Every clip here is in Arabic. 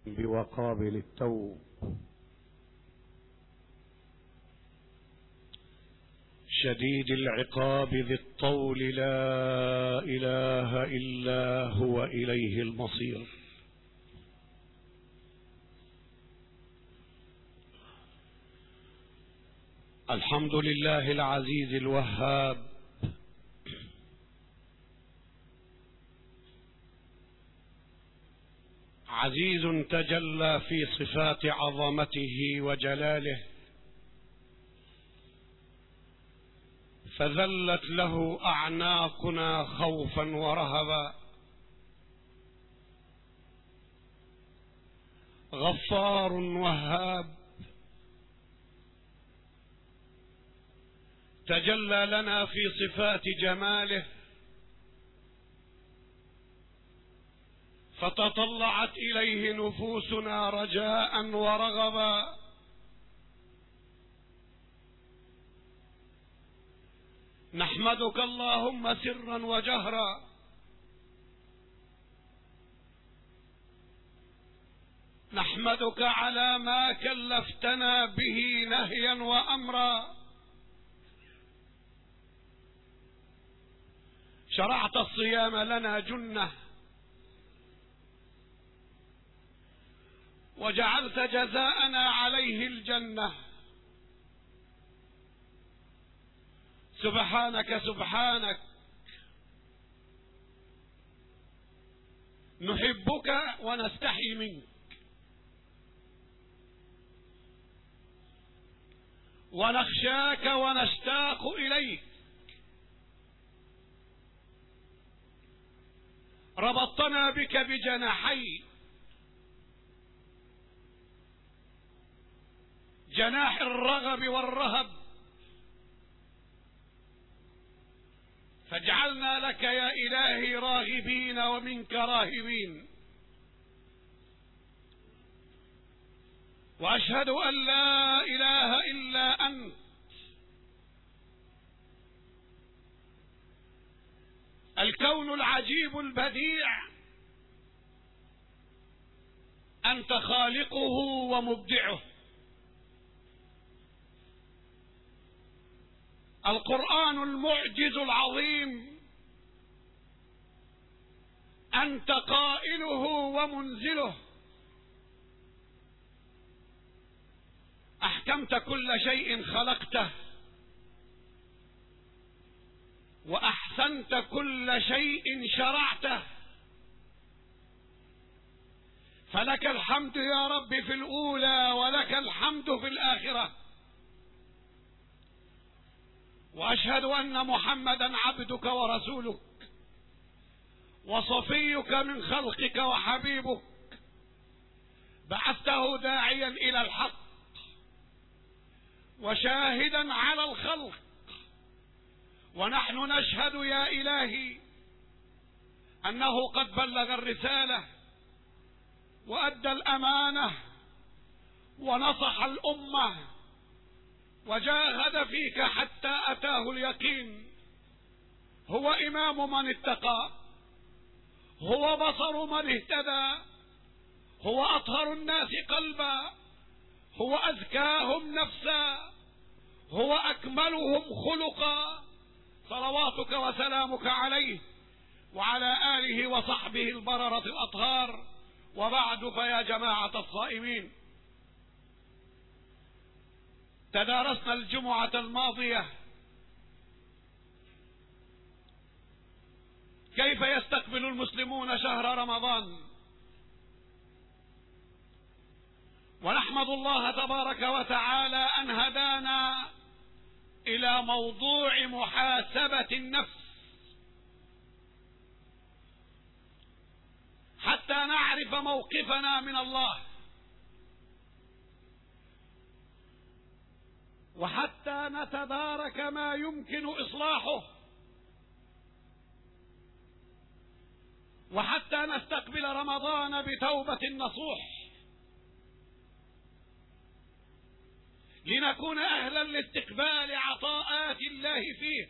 بوقابل التوب، شديد العقاب ذي الطول، لا إله إلا هو إليه المصير. الحمد لله العزيز الوهاب، عزيز تجلى في صفات عظمته وجلاله، فذلت له أعناقنا خوفا ورهبا. غفار وهاب تجلى لنا في صفات جماله، فتطلعت إليه نفوسنا رجاء ورغبا. نحمدك اللهم سرا وجهرا، نحمدك على ما كلفتنا به نهيا وأمرا. شرعت الصيام لنا جنة، وجعلت جزاءنا عليه الجنة. سبحانك سبحانك، نحبك ونستحي منك، ونخشاك ونشتاق إليك. ربطتنا بك بجناحي، جناح الرغب والرهب، فاجعلنا لك يا إلهي راغبين ومنك راهبين. وأشهد أن لا إله إلا أنت، الكون العجيب البديع، أنت خالقه ومبدعه. القرآن المعجز العظيم، أنت قائله ومنزله. أحكمت كل شيء خلقته، وأحسنت كل شيء شرعته. فلك الحمد يا رب في الأولى، ولك الحمد في الآخرة. وأشهد أن محمدا عبدك ورسولك، وصفيك من خلقك وحبيبك، بعثته داعيا إلى الحق وشاهدا على الخلق. ونحن نشهد يا إلهي أنه قد بلغ الرسالة وأدى الأمانة ونصح الأمة وجاهد فيك حتى أتاه اليقين. هو إمام من اتقى، هو بصر من اهتدى، هو أطهر الناس قلبا، هو أزكاهم نفسا، هو أكملهم خلقا. صلواتك وسلامك عليه وعلى آله وصحبه البررة الأطهار. وبعد، فيا جماعة الصائمين، تدارسنا الجمعة الماضية كيف يستقبل المسلمون شهر رمضان، ونحمد الله تبارك وتعالى أن هدانا إلى موضوع محاسبة النفس، حتى نعرف موقفنا من الله، وحتى نتدارك ما يمكن إصلاحه، وحتى نستقبل رمضان بتوبة نصوح، لنكون أهلا لاستقبال عطاءات الله فيه.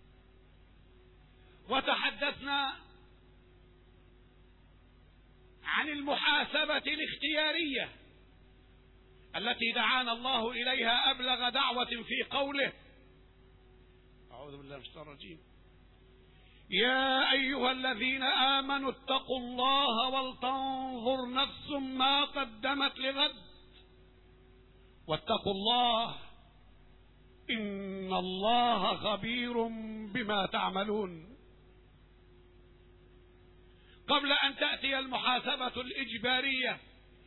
وتحدثنا عن المحاسبة الاختيارية التي دعانا الله إليها أبلغ دعوة في قوله: أعوذ بالله من الشيطان الرجيم، يا أيها الذين آمنوا اتقوا الله ولتنظر نفس ما قدمت لغد واتقوا الله إن الله خبير بما تعملون. قبل أن تأتي المحاسبة الإجبارية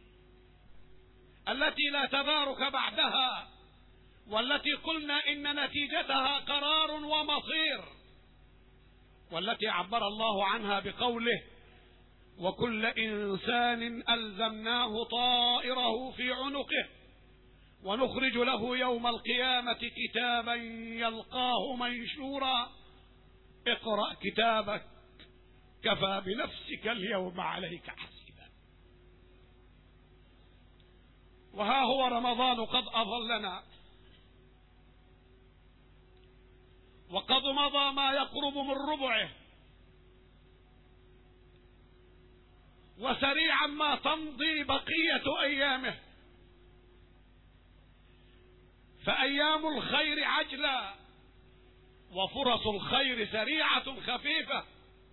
التي لا تدارك بعدها، والتي قلنا إن نتيجتها قرار ومصير، والتي عبر الله عنها بقوله: وكل إنسان ألزمناه طائره في عنقه ونخرج له يوم القيامة كتابا يلقاه منشورا اقرأ كتابك كفى بنفسك اليوم عليك حسيبا. وها هو رمضان قد أظلنا، وقد مضى ما يقرب من ربعه، وسريعا ما تمضي بقية أيامه، فأيام الخير عجلة وفرص الخير سريعة خفيفة.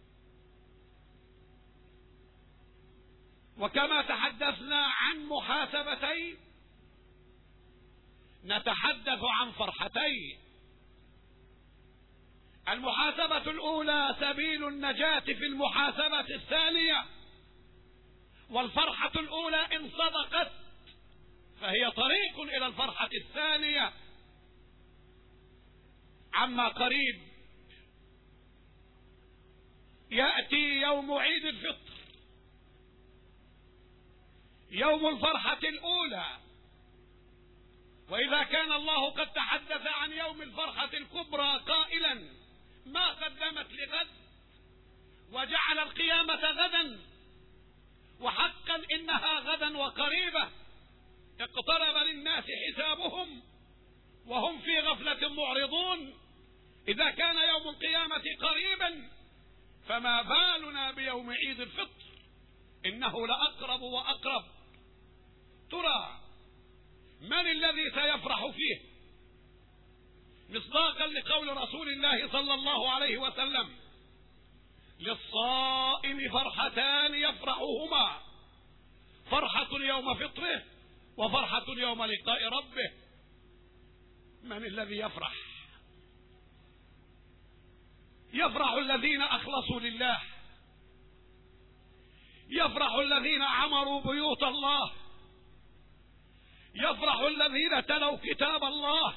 وكما تحدثنا عن محاسبتين نتحدث عن فرحتين. المحاسبة الأولى سبيل النجاة في المحاسبة الثانية، والفرحة الأولى إن صدقت فهي طريق إلى الفرحة الثانية. عما قريب يأتي يوم عيد الفطر، يوم الفرحة الأولى. وإذا كان الله قد تحدث عن يوم الفرحة الكبرى قائلا: ما قدمت لغد، وجعل القيامة غدا، وحقا إنها غدا وقريبة، اقترب للناس حسابهم وهم في غفلة معرضون. إذا كان يوم القيامة قريبا فما بالنا بيوم عيد الفطر، إنه لأقرب وأقرب. ترى من الذي سيفرح فيه؟ مصداقا لقول رسول الله صلى الله عليه وسلم: للصائم فرحتان يفرحهما، فرحة يوم فطره وفرحة يوم لقاء ربه. من الذي يفرح؟ يفرح الذين أخلصوا لله، يفرح الذين عمروا بيوت الله، يفرح الذين تلوا كتاب الله،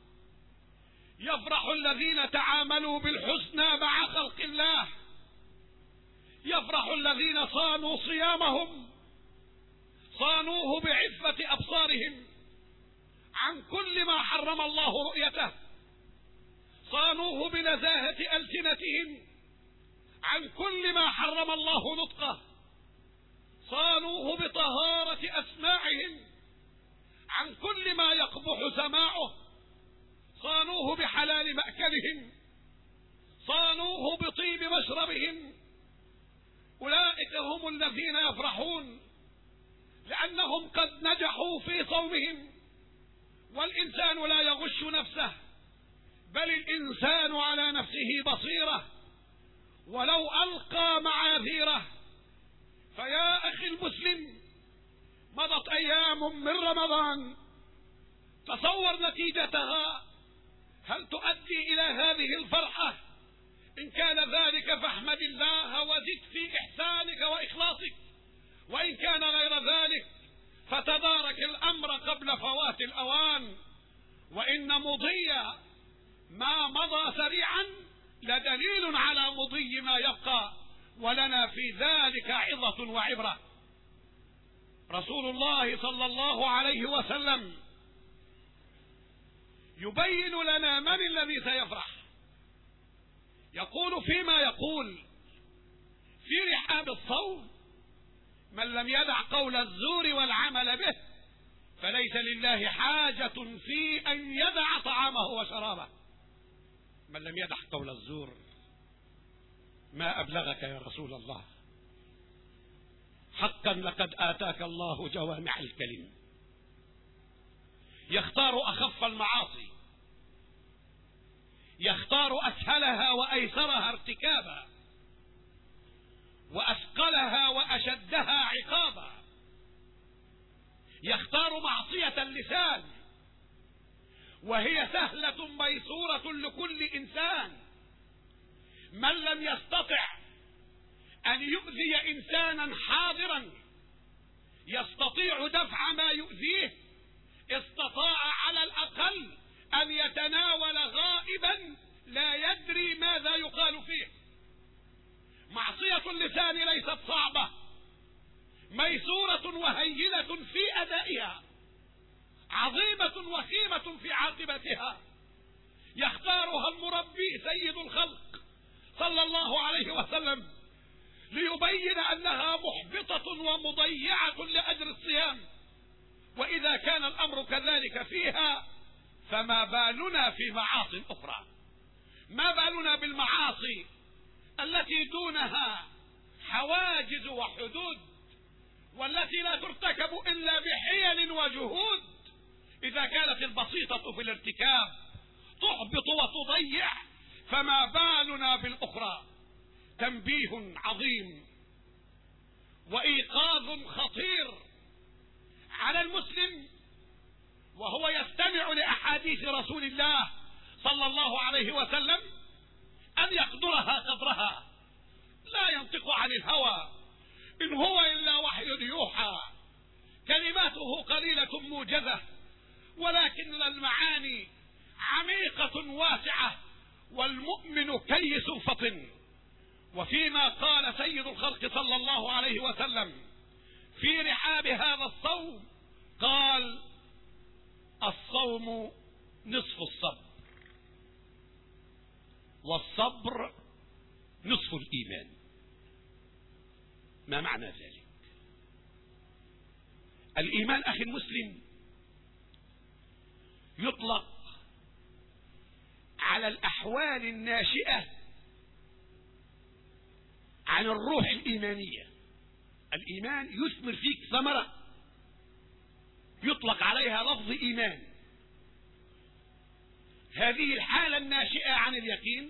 يفرح الذين تعاملوا بالحسنى مع خلق الله، يفرح الذين صانوا صيامهم، صانوه بعفة أبصارهم عن كل ما حرم الله رؤيته، صانوه بنزاهة ألسنتهم عن كل ما حرم الله نطقه، صانوه بطهارة أسماعهم عن كل ما يقبح سماعه، صانوه بحلال مأكلهم، صانوه بطيب مشربهم. أولئك هم الذين يفرحون لأنهم قد نجحوا في صومهم. والإنسان لا يغش نفسه، بل الإنسان على نفسه بصيرة ولو ألقى معاذيره. فيا أخي المسلم، مضت أيام من رمضان، تصور نتيجتها. هل تؤدي إلى هذه الفرحة؟ إن كان ذلك فاحمد الله وزد في إحسانك وإخلاصك، وإن كان غير ذلك فتدارك الأمر قبل فوات الأوان. وإن مضي ما مضى سريعا لدليل على مضي ما يبقى، ولنا في ذلك عظة وعبرة. رسول الله صلى الله عليه وسلم يبين لنا من الذي سيفرح. يقول فيما يقول في رحاب الصوم: من لم يدع قول الزور والعمل به فليس لله حاجة في أن يدع طعامه وشرابه. من لم يدع قول الزور، ما أبلغك يا رسول الله. حقا لقد آتاك الله جوامع الكلم. يختار أخف المعاصي، يختار أسهلها وأيسرها ارتكابا، وأثقلها وأشدها عقابا. يختار معصية اللسان، وهي سهلة ميسورة لكل إنسان. من لم يستطع أن يؤذي إنسانا حاضرا يستطيع دفع ما يؤذيه، استطاع على الأقل أن يتناول غائبا لا يدري ماذا يقال فيه. معصية اللسان ليست صعبة، ميسورة وهينة في أدائها، عظيمة وخيمة في عاقبتها. يختارها المربي سيد الخلق صلى الله عليه وسلم ليبين أنها محبطة ومضيعة لأجر الصيام. وإذا كان الأمر كذلك فيها فما بالنا في معاصي أخرى؟ ما بالنا بالمعاصي التي دونها حواجز وحدود، والتي لا ترتكب إلا بحيل وجهود؟ إذا كانت البسيطة في الارتكاب تحبط وتضيع، فما بالنا بالأخرى؟ تنبيه عظيم وإيقاظ خطير على المسلم وهو يستمع لأحاديث رسول الله صلى الله عليه وسلم أن يقدرها قدرها. لا ينطق عن الهوى، إن هو إلا وحي يوحى، كلماته قليلة موجزة ولكن المعاني عميقة واسعة، والمؤمن كيس فطن. وفيما قال سيد الخلق صلى الله عليه وسلم في رحاب هذا الصوم، قال: الصوم نصف الصبر، والصبر نصف الإيمان. ما معنى ذلك؟ الإيمان أخي المسلم يطلق على الأحوال الناشئة عن الروح الإيمانية. الإيمان يثمر فيك ثمرة يطلق عليها لفظ إيمان. هذه الحالة الناشئة عن اليقين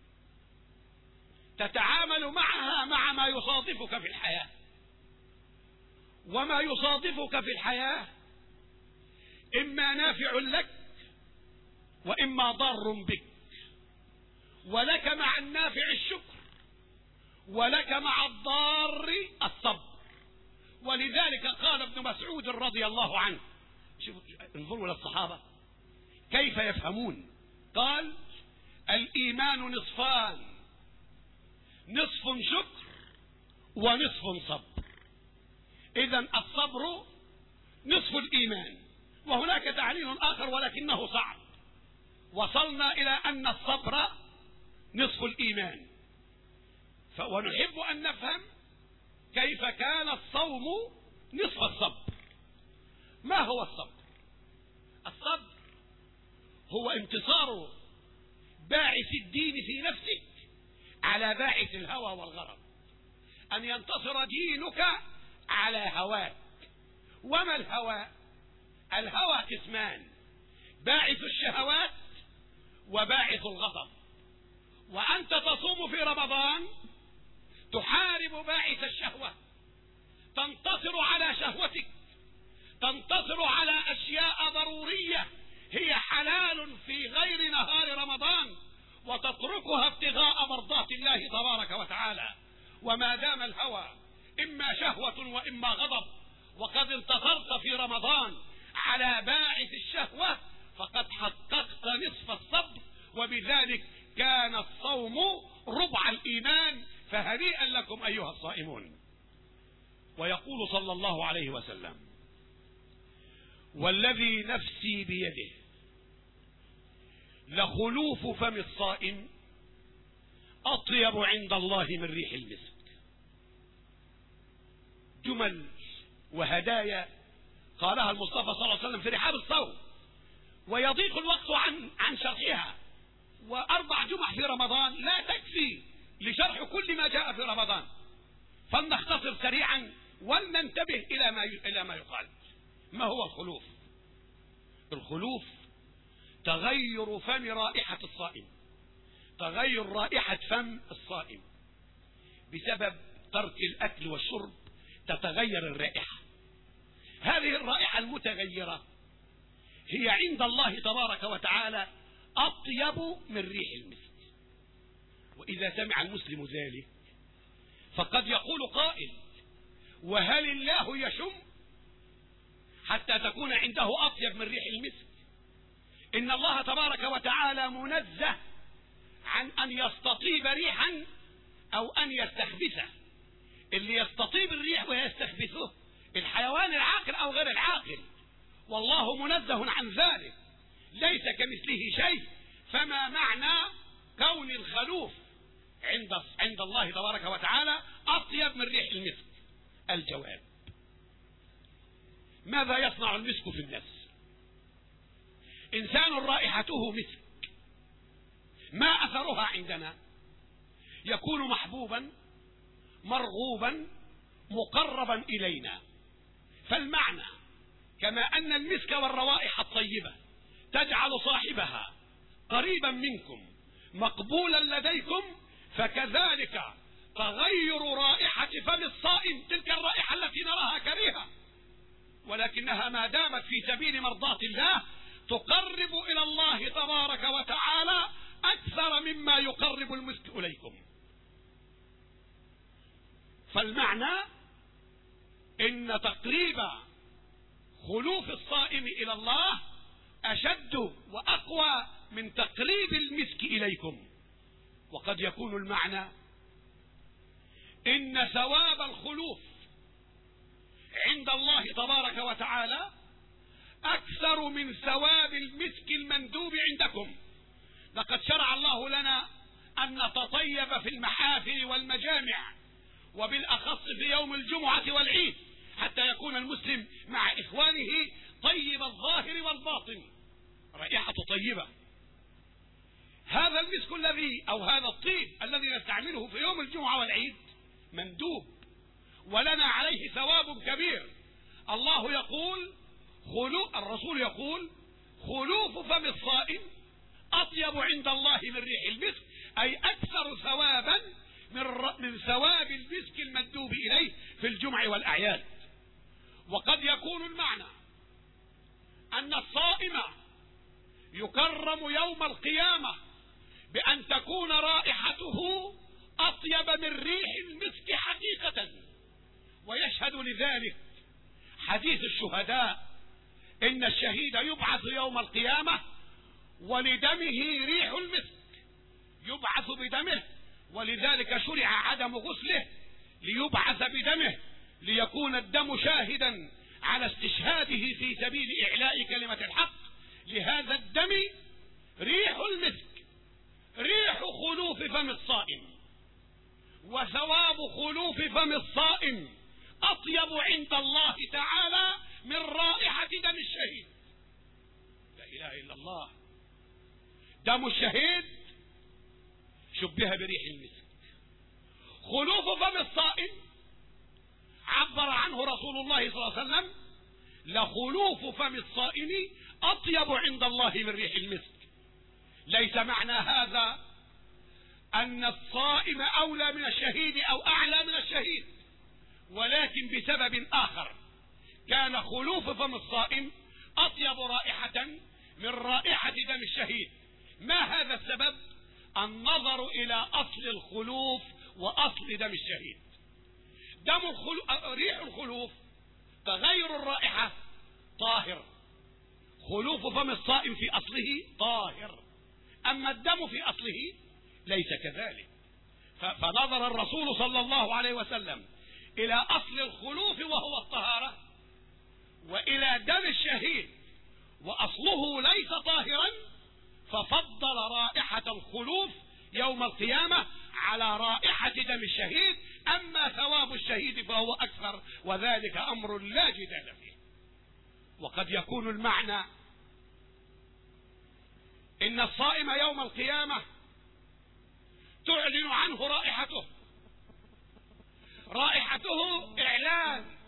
تتعامل معها مع ما يصادفك في الحياة، وما يصادفك في الحياة إما نافع لك وإما ضار بك، ولك مع النافع الشكر ولك مع الضار الصبر. ولذلك قال ابن مسعود رضي الله عنه، انظروا للصحابة كيف يفهمون، قال: الإيمان نصفان، نصف شكر ونصف صبر. إذن الصبر نصف الإيمان. وهناك تعليل آخر ولكنه صعب. وصلنا إلى أن الصبر نصف الإيمان، ونحب أن نفهم كيف كان الصوم نصف الصبر. ما هو الصبر؟ الصبر هو انتصار باعث الدين في نفسك على باعث الهوى والغرض، أن ينتصر دينك على هواك. وما الهوى؟ الهوى قسمان: باعث الشهوات وباعث الغضب. وأنت تصوم في رمضان تحارب باعث الشهوة، تنتصر على شهوتك، تنتصر على أشياء ضرورية هي حلال في غير نهار رمضان، وتتركها ابتغاء مرضات الله تبارك وتعالى. وما دام الهوى إما شهوة وإما غضب، وقد انتصرت في رمضان على باعث الشهوة، فقد حققت نصف الصبر، وبذلك كان الصوم ربع الإيمان. فهنيئا لكم أيها الصائمون. ويقول صلى الله عليه وسلم: والذي نفسي بيده لخلوف فم الصائم أطيب عند الله من ريح المسك. جمل وهدايا قالها المصطفى صلى الله عليه وسلم في رحاب الصوم، ويضيق الوقت عن شرحها، و4 جمع في رمضان لا تكفي لشرح كل ما جاء في رمضان، فلنختصر سريعا ولننتبه إلى ما يقال. ما هو الخلوف؟ الخلوف تغير فم رائحة الصائم، تغير رائحة فم الصائم بسبب ترك الأكل والشرب، تتغير الرائحة. هذه الرائحة المتغيرة هي عند الله تبارك وتعالى أطيب من ريح المسك. وإذا سمع المسلم ذلك فقد يقول قائل: وهل الله يشم حتى تكون عنده أطيب من ريح المسك؟ إن الله تبارك وتعالى منزه عن أن يستطيب ريحا أو أن يستخبثه. اللي يستطيب الريح ويستخبثه الحيوان العاقل أو غير العاقل، والله منزه عن ذلك، ليس كمثله شيء. فما معنى كون الخلوف عند الله تبارك وتعالى أطيب من ريح المسك؟ الجواب: ماذا يصنع المسك في النفس؟ إنسان رائحته مسك، ما أثرها عندنا؟ يكون محبوبا مرغوبا مقربا إلينا. فالمعنى كما أن المسك والروائح الطيبة تجعل صاحبها قريبا منكم مقبولا لديكم، فكذلك تغير رائحة فم الصائم، تلك الرائحة التي نراها كريهة ولكنها ما دامت في سبيل مرضاة الله تقرب إلى الله تبارك وتعالى أكثر مما يقرب المسك إليكم. فالمعنى إن تقريب خلوف الصائم إلى الله أشد وأقوى من تقريب المسك إليكم. وقد يكون المعنى إن ثواب الخلوف عند الله تبارك وتعالى أكثر من ثواب المسك المندوب عندكم. لقد شرع الله لنا أن نتطيب في المحافل والمجامع، وبالأخص في يوم الجمعة والعيد، حتى يكون المسلم مع إخوانه طيب الظاهر والباطن، رائحة طيبة. هذا المسك الذي أو هذا الطيب الذي نستعمله في يوم الجمعة والعيد مندوب ولنا عليه ثواب كبير. الله يقول الرسول يقول: خلوف فم الصائم أطيب عند الله من ريح المسك، أي أكثر ثوابا من ثواب المسك المندوب إليه في الجمع والأعياد. وقد يكون المعنى أن الصائم يكرم يوم القيامة بأن تكون رائحته أطيب من ريح المسك حقيقة. ويشهد لذلك حديث الشهداء: إن الشهيد يبعث يوم القيامة ولدمه ريح المسك، يبعث بدمه، ولذلك شرع عدم غسله ليبعث بدمه، ليكون الدم شاهدا على استشهاده في سبيل إعلاء كلمة الحق. لهذا الدم ريح المسك، ريح خلوف فم الصائم، وثواب خلوف فم الصائم أطيب عند الله تعالى من رائحة دم الشهيد. لا إله إلا الله. دم الشهيد شبه بريح المسك. خلوف فم الصائم عبر عنه رسول الله صلى الله عليه وسلم: لخلوف فم الصائم أطيب عند الله من ريح المسك. ليس معنى هذا أن الصائم أولى من الشهيد أو أعلى من الشهيد، ولكن بسبب آخر كان خلوف فم الصائم أطيب رائحة من رائحة دم الشهيد. ما هذا السبب؟ النظر إلى أصل الخلوف وأصل دم الشهيد. ريح الخلوف تغير الرائحة طاهر، خلوف فم الصائم في أصله طاهر، أما الدم في أصله ليس كذلك. فنظر الرسول صلى الله عليه وسلم إلى أصل الخلوف وهو الطهارة، وإلى دم الشهيد وأصله ليس طاهرا، ففضل رائحة الخلوف يوم القيامة على رائحة دم الشهيد. أما ثواب الشهيد فهو أكثر، وذلك أمر لا جدال فيه. وقد يكون المعنى إن الصائم يوم القيامة تعلن عنه رائحته إعلان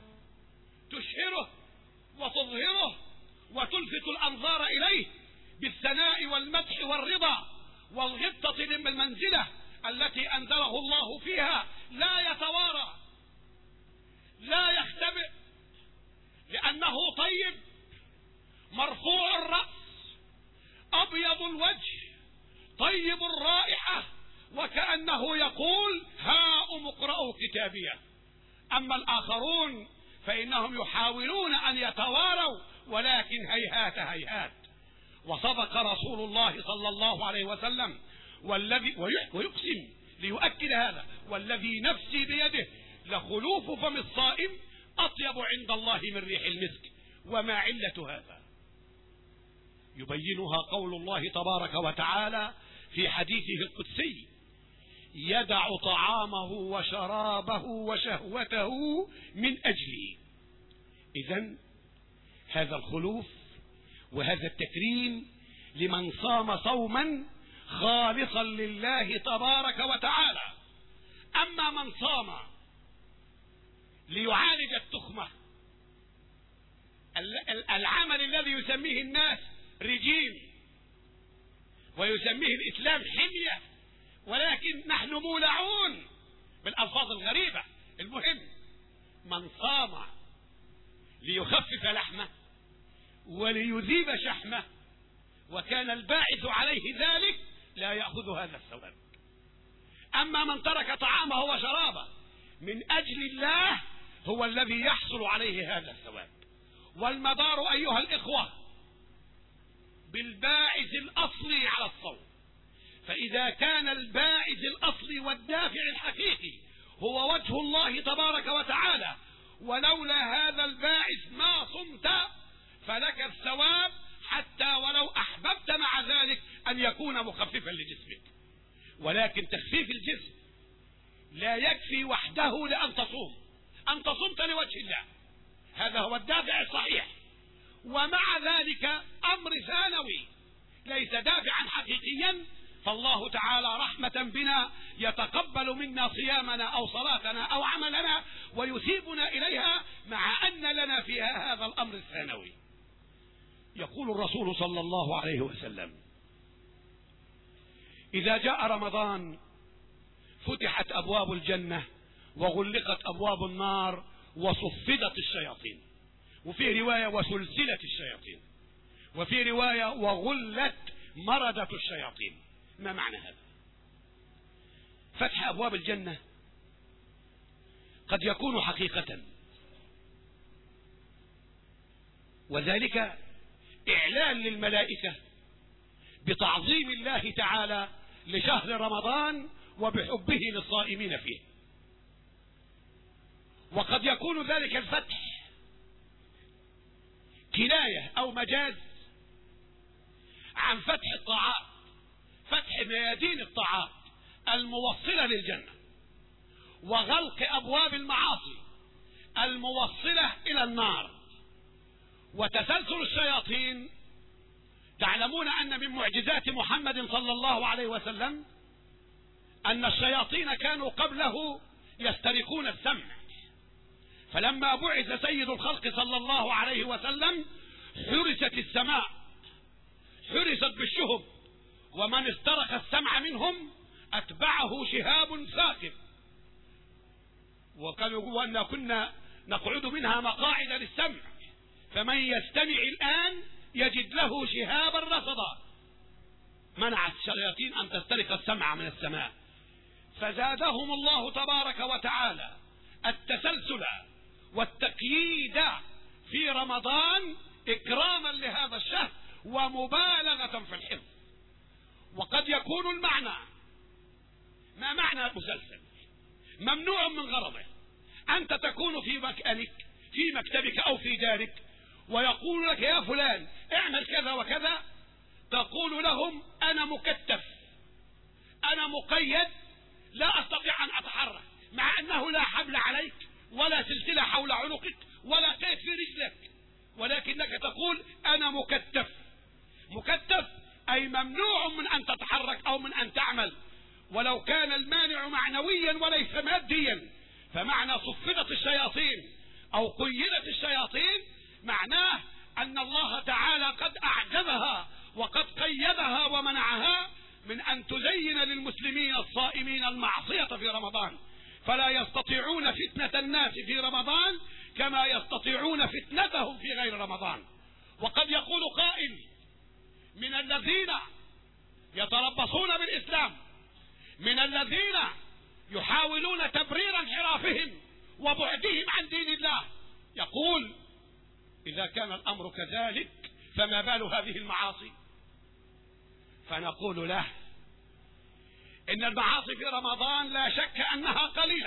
وتلفت الأنظار إليه بالثناء والمدح والرضا والغبطة بالمنزلة التي أنزله الله فيها، لا يتوارى لا يختبئ، لأنه طيب مرفوع الرأس أبيض الوجه طيب الرائحة، وكأنه يقول هاؤم اقرأوا كتابيه. أما الآخرون فإنهم يحاولون أن يتواروا، ولكن هيهات هيهات. وصدق رسول الله صلى الله عليه وسلم ويقسم ليؤكد هذا: والذي نفسي بيده لخلوف فم الصائم أطيب عند الله من ريح المسك. وما علة هذا؟ يبينها قول الله تبارك وتعالى في حديثه القدسي: يدع طعامه وشرابه وشهوته من أجلي. إذن هذا الخلوف وهذا التكريم لمن صام صوما خالصا لله تبارك وتعالى. أما من صام ليعالج التخمة، العمل الذي يسميه الناس رجيم ويسميه الإسلام حمية، ولكن نحن مولعون بالألفاظ الغريبة. المهم من صام ليخفف لحمه وليذيب شحمه وكان الباعث عليه ذلك لا يأخذ هذا الثواب. أما من ترك طعامه وشرابه من أجل الله هو الذي يحصل عليه هذا الثواب. والمدار أيها الإخوة بالباعث الأصلي على الصوم، فإذا كان الباعث الأصلي والدافع الحقيقي هو وجه الله تبارك وتعالى، ولولا هذا الباعث ما صمت، فلك الثواب حتى ولو أحببت مع ذلك أن يكون مخففا لجسمك. ولكن تخفيف الجسم لا يكفي وحده لأن تصوم. أنت صمت لوجه الله، هذا هو الدافع الصحيح، ومع ذلك أمر ثانوي ليس دافعا حقيقيا، فالله تعالى رحمة بنا يتقبل منا صيامنا أو صلاتنا أو عملنا ويثيبنا إليها، مع أن لنا فيها هذا الأمر الثانوي. يقول الرسول صلى الله عليه وسلم: إذا جاء رمضان فتحت أبواب الجنة وغلقت أبواب النار وصفدت الشياطين، وفي رواية وسلسلة الشياطين، وفي رواية وغلت مردة الشياطين. ما معنى هذا؟ فتح أبواب الجنة قد يكون حقيقة، وذلك إعلان للملائكة بتعظيم الله تعالى لشهر رمضان وبحبه للصائمين فيه. وقد يكون ذلك الفتح كناية أو مجاز عن فتح الطاعات، فتح ميادين الطاعات الموصلة للجنة، وغلق أبواب المعاصي الموصلة إلى النار، وتسلسل الشياطين. تعلمون أن من معجزات محمد صلى الله عليه وسلم أن الشياطين كانوا قبله يسترقون السمع، فلما بعث سيد الخلق صلى الله عليه وسلم حرست السماء، حرست بالشهب، ومن استرق السمع منهم أتبعه شهاب ثاقب. وقالوا أن كنا نقعد منها مقاعد للسمع، فمن يستمع الآن يجد له شهابا رصدا. منعت الشياطين أن تسترق السمع من السماء، فزادهم الله تبارك وتعالى التسلسل والتقييد في رمضان إكراما لهذا الشهر ومبالغة في الحفظ. وقد يكون المعنى، ما معنى مسلسل؟ ممنوع من غرضه. أنت تكون في مكانك في مكتبك أو في دارك ويقول لك يا فلان اعمل كذا وكذا، تقول لهم أنا مكتف، أنا مقيد، لا أستطيع أن أتحرك، مع أنه لا حبل عليك ولا سلسلة حول عنقك ولا قيد في رجلك، ولكنك تقول أنا مكتف. مكتف أي ممنوع من أن تتحرك أو من أن تعمل، ولو كان المانع معنويا وليس ماديا. فمعنى صفدت الشياطين أو قيدت الشياطين معناه أن الله تعالى قد أعجبها وقد قيدها ومنعها من أن تزين للمسلمين الصائمين المعصية في رمضان، فلا يستطيعون فتنة الناس في رمضان كما يستطيعون فتنتهم في غير رمضان. وقد يقول قائل من الذين يتربصون بالإسلام، من الذين يحاولون تبرير انحرافهم وبعدهم عن دين الله، يقول: إذا كان الأمر كذلك فما بال هذه المعاصي؟ فنقول له: إن المعاصي في رمضان لا شك أنها قليلة،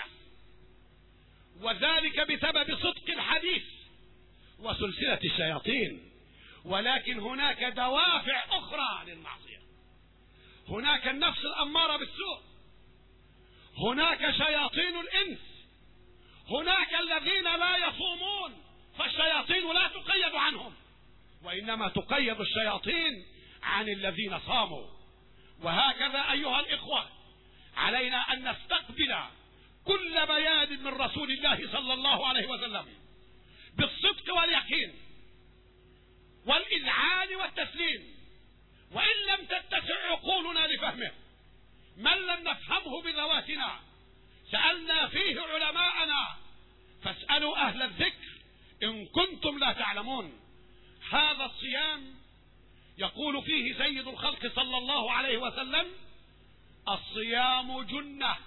وذلك بسبب صدق الحديث وسلسلة الشياطين، ولكن هناك دوافع أخرى للمعصية. هناك النفس الأمارة بالسوء، هناك شياطين الإنس، هناك الذين لا يصومون فالشياطين لا تقيد عنهم، وإنما تقيد الشياطين عن الذين صاموا. وهكذا أيها الإخوة علينا أن نستقبل كل بيان من رسول الله صلى الله عليه وسلم بالصدق واليقين والإذعان والتسليم، وإن لم تتسع عقولنا لفهمه، من لم نفهمه بذواتنا سألنا فيه علماءنا فاسألوا أهل الذكر إن كنتم لا تعلمون. هذا الصيام يقول فيه سيد الخلق صلى الله عليه وسلم: الصيام جنة،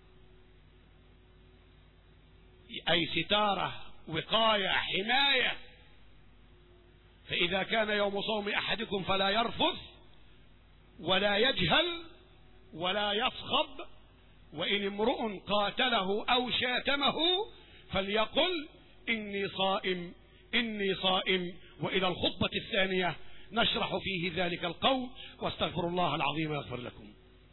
أي ستارة، وقاية، حماية. فإذا كان يوم صوم أحدكم فلا يرفث ولا يجهل ولا يصخب، وإن امرؤ قاتله أو شاتمه فليقل: إني صائم إني صائم. وإلى الخطبة الثانية نشرح فيه ذلك القول، واستغفر الله العظيم يغفر لكم.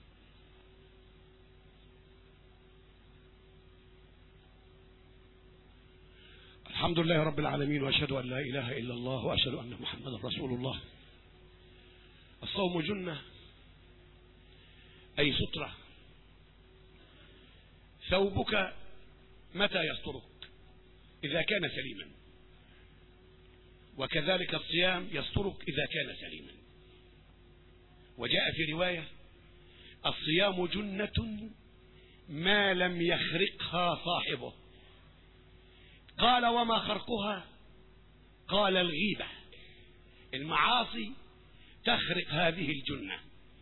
الحمد لله رب العالمين، وأشهد أن لا إله إلا الله، وأشهد أن محمدا رسول الله. الصوم جنة، أي سترة. ثوبك متى يسترك؟ إذا كان سليما، وكذلك الصيام يسترك إذا كان سليما. وجاء في رواية: الصيام جنة ما لم يخرقها صاحبه. قال: وما خرقها؟ قال: الغيبة. المعاصي تخرق هذه الجنة.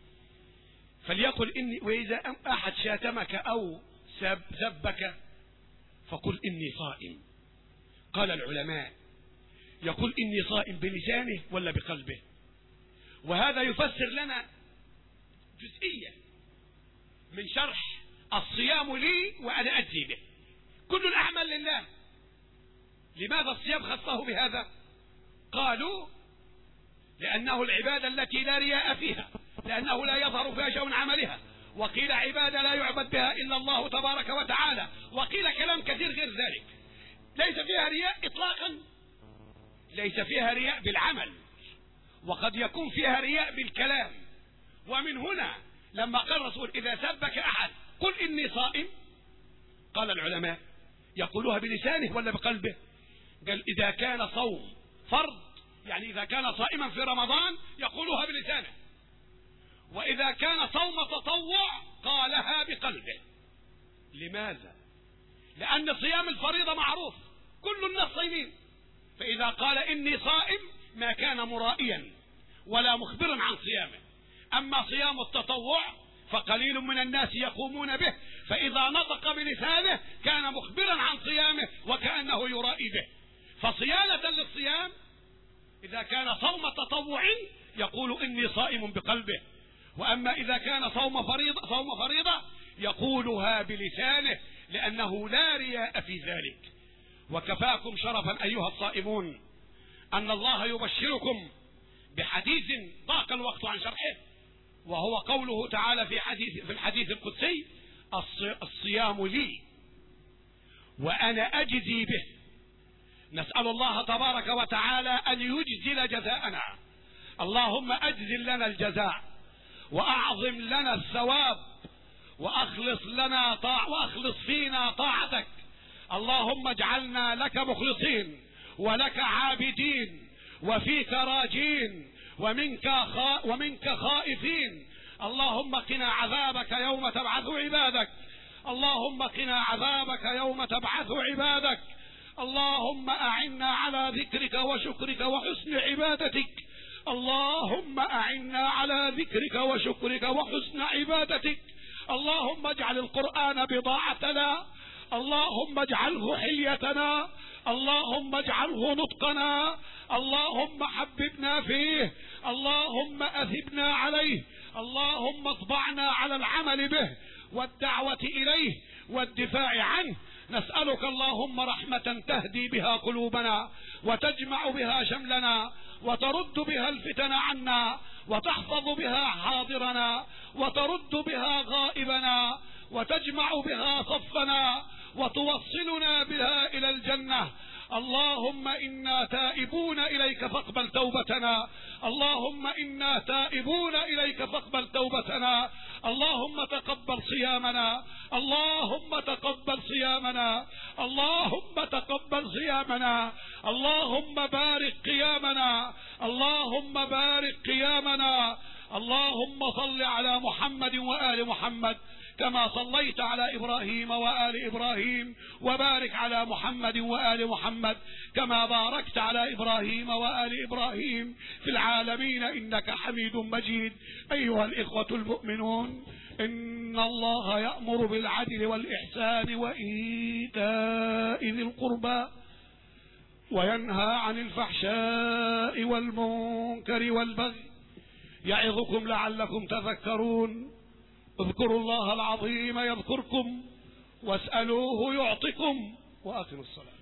فليقل إني، وإذا أحد شاتمك أو سبك فقل إني صائم. قال العلماء: يقول إني صائم بلسانه ولا بقلبه؟ وهذا يفسر لنا جزئية من شرح الصيام لي وأنا أجزي به. كل الأعمال لله. لماذا الصيام خصه بهذا؟ قالوا: لأنه العبادة التي لا رياء فيها، لأنه لا يظهر فيها شيء من عملها. وقيل عبادة لا يعبد بها إلا الله تبارك وتعالى. وقيل كلام كثير غير ذلك. ليس فيها رياء إطلاقا، ليس فيها رياء بالعمل، وقد يكون فيها رياء بالكلام. ومن هنا لما قال الرسول: إذا سبك أحد قل إني صائم، قال العلماء: يقولها بلسانه ولا بقلبه؟ قال: إذا كان صوم فرض، يعني إذا كان صائما في رمضان يقولها بلسانه، وإذا كان صوم تطوع قالها بقلبه. لماذا؟ لأن صيام الفريضة معروف، كل الناس صايمين، فإذا قال إني صائم ما كان مرائيا ولا مخبرا عن صيامه. أما صيام التطوع فقليل من الناس يقومون به، فإذا نطق بلسانه كان مخبرا عن صيامه وكأنه يرائي به. فصيانة للصيام إذا كان صوم تطوع يقول إني صائم بقلبه، وأما إذا كان صوم فريضة يقولها بلسانه، لأنه لا رياء في ذلك. وكفاكم شرفا أيها الصائمون أن الله يبشركم بحديث ضاق الوقت عن شرحه، وهو قوله تعالى في الحديث القدسي: الصيام لي وأنا أجزي به. نسأل الله تبارك وتعالى أن يجزل جزاءنا. اللهم أجزل لنا الجزاء، وأعظم لنا الثواب، وأخلص فينا طاعتك. اللهم اجعلنا لك مخلصين ولك عابدين وفيك راجين ومنك خائفين. اللهم قنا عذابك يوم تبعث عبادك. اللهم قنا عذابك يوم تبعث عبادك. اللهم أعنا على ذكرك وشكرك وحسن عبادتك. اللهم أعنا على ذكرك وشكرك وحسن عبادتك. اللهم اجعل القرآن بضاعتنا. اللهم اجعله حليتنا. اللهم اجعله نطقنا. اللهم حببنا فيه. اللهم أثبنا عليه. اللهم اطبعنا على العمل به والدعوة إليه والدفاع عنه. نسألك اللهم رحمة تهدي بها قلوبنا وتجمع بها شملنا وترد بها الفتن عنا وتحفظ بها حاضرنا وترد بها غائبنا وتجمع بها صفنا وتوصلنا بها إلى الجنة. اللهم إنا تائبون إليك فاقبل توبتنا. اللهم إنا تائبون إليك فاقبل توبتنا. اللهم تقبل صيامنا. اللهم تقبل صيامنا. اللهم تقبل صيامنا. اللهم بارك قيامنا. اللهم بارك قيامنا. اللهم صل على محمد وآل محمد كما صليت على إبراهيم وآل إبراهيم، وبارك على محمد وآل محمد كما باركت على إبراهيم وآل إبراهيم في العالمين إنك حميد مجيد. أيها الإخوة المؤمنون، إن الله يأمر بالعدل والإحسان وإيتاء ذي القربى وينهى عن الفحشاء والمنكر والبغي يعظكم لعلكم تذكرون. اذكروا الله العظيم يذكركم واسألوه يعطكم وأقيموا الصلاة.